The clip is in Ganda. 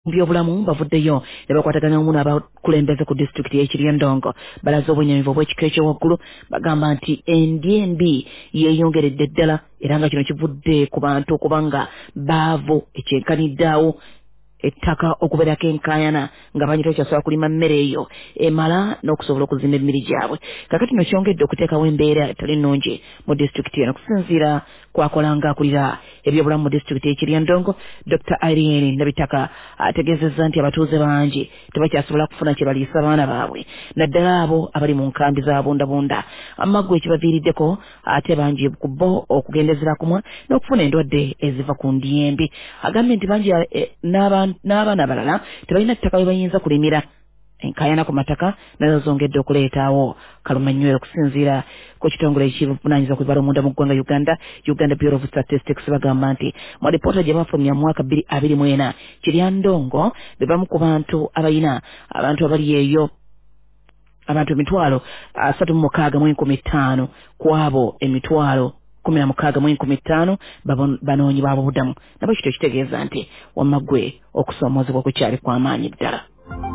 byobulamu bavuddeyo ne bakwataganya wamu n'abakulembeze ku disitulikiti y'Ekiryandongo balaze obwennyamivu obw'ekika ekyowaggulu bagamba nti endembi yeeyongeredde ddala era nga kino kivudde ku bantu okubanga baavu ekyenkaniddaawo ettaka okubeerako enkaayana nga banyita kyasobola kulima mmere eyo emala n'okusobola okuzimba emmiri gyabwe kakati no kyongedde okuteekawo embeera etali nnungi mu disitulikiti eno kusinziira kwakolanga akulira ebyobulamu mu disitulikiti y'Ekiryandongo Dr. Irene Nabitaka ategeezezza nti abatuuze bangi tebakyasobola kufuna kye baliisa abaana baabwe naddala abo abali mu nkambi za bundabunda amaggwa ekibaviiriddeko ate bangi ku bo okugendezera kumwa n'okufuna endwadde eziva ku ndyembi agambye nti bangi n'abaana abalala tebalina ttaka we bayinza kulimira enkaayana ku mataka nazo zongedde okuleetaawo kalumanywero okusinziira ku kitongole ekivunaanyizibwa ku bibala omunda mu ggwanga Uganda Bureau of Statistics bagamba nti mu alipoota gye bafulumya mu mwaka 2024 Kiryandongo be bamu ku bantu abalina abantu abali eyo abantu emitwalo 36,115 ku abo emitwalo 16,115 banoonyi b'abubudamu nabo kito kitegeeza nti wamaggwe okusoomoozebwa kukyali kw'amaanyi ddala.